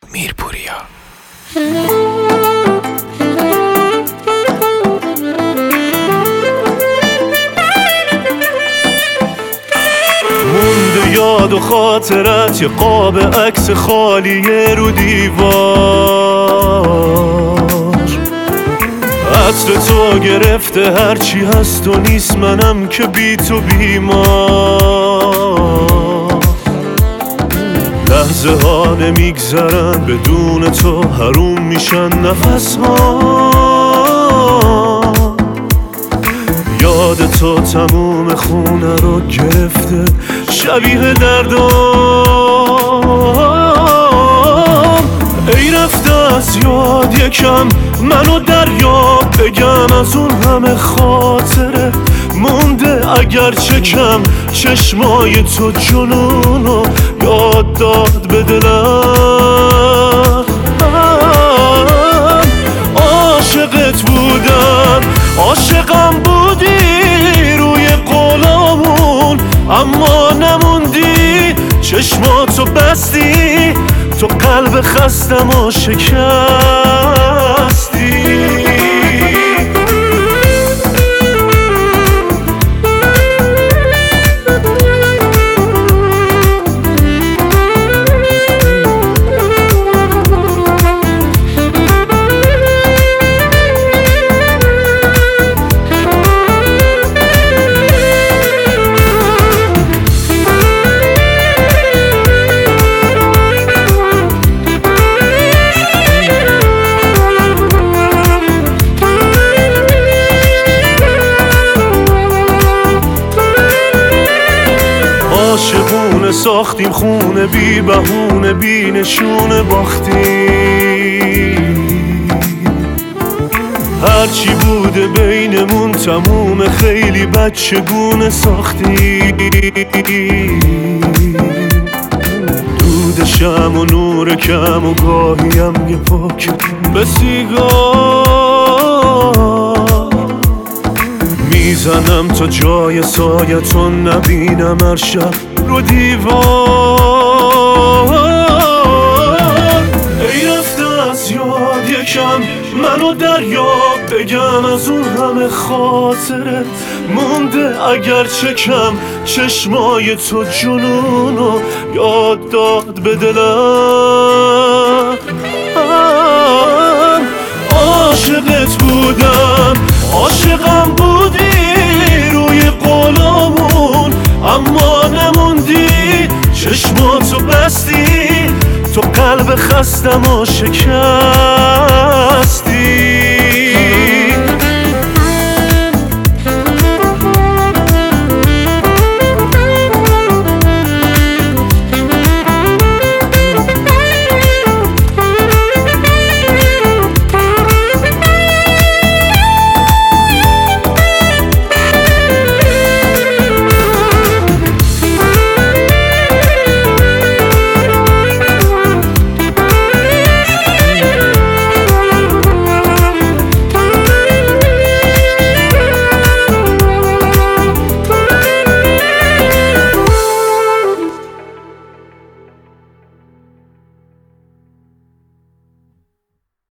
میرپوریا. مونده یاد و خاطرت، یه قاب عکس خالیه رو دیوار. عطر تو گرفته هرچی هست و نیست، منم که بی تو بیمار. لحظه ها نمیگذرن بدون تو، حروم میشن نفس ها. یاد تو تموم خونه رو گرفته، شبیه دردام. ای رفته از یاد یکم منو دریاب، بگم از اون همه خاطره مونده اگرچه کم. چشمای تو جنونو یاد داد به دلم. عاشقت بودم، عاشقم بودی روی قولامون، اما نموندی. چشماتو بستی، تو قلب خستم و شکستی. عاشقونه ساختیم خونه، بی بهونه بی نشونه باختیم. هرچی بوده بینمون تموم، خیلی بچگونه ساختیم. دود شم و نور کم و گاهیم یه پاک به سیگار. میزنم تا جای سایتون نبینم هر شب رو دیوار. ای رفته از یاد یکم منو دریاب، بگم از اون همه خاطره مونده اگرچه کم. چشمای تو جنونو یاد داد به دلم. عاشقت بودم، عاشقم بودی روی قولامون، اما نموندی. چشماتو بستی، تو قلب خستم و شکستی.